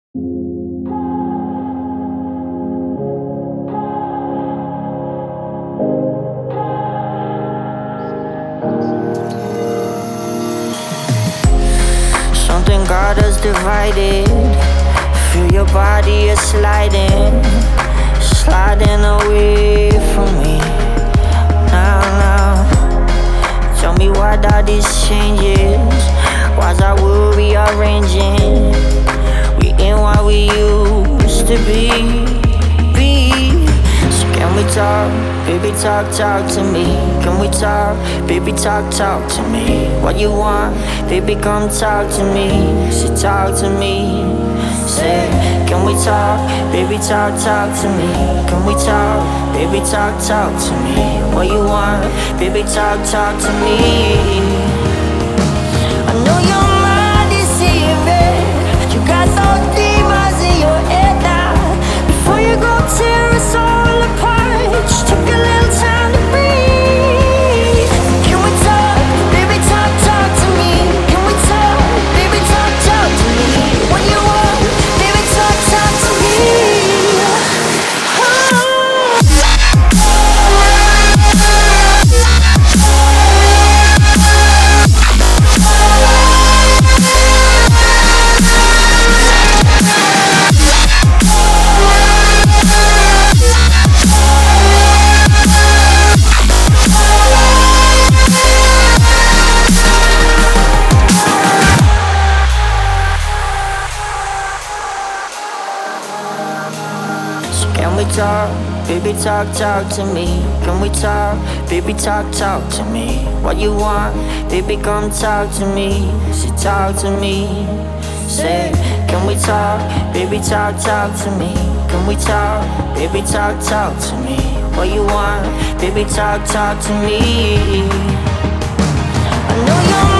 Something got us divided. Feel your body is sliding away from me. Now, tell me what are these changes? Why's our world rearranging? We ain't what we used to be. So can we talk, baby, talk to me? Can we talk, baby, talk to me? What you want, baby, come talk to me. Say talk to me. Say, can we talk, baby, talk to me? Can we talk, baby, talk to me? What you want, baby, talk to me. I know your mind is deceiving. You got those demons in your head now. Before you go tear us all apart, just take a little time to breathe. Can we talk, baby, talk to me? Can we talk, baby, talk to me? What you want, baby, talk to me. Can we talk, baby, talk to me? Can we talk, baby, talk to me? What you want, baby, come talk to me. Say talk to me. Say, can we talk, baby, talk to me? Can we talk, baby, talk to me? What you want, baby, talk to me. I know you're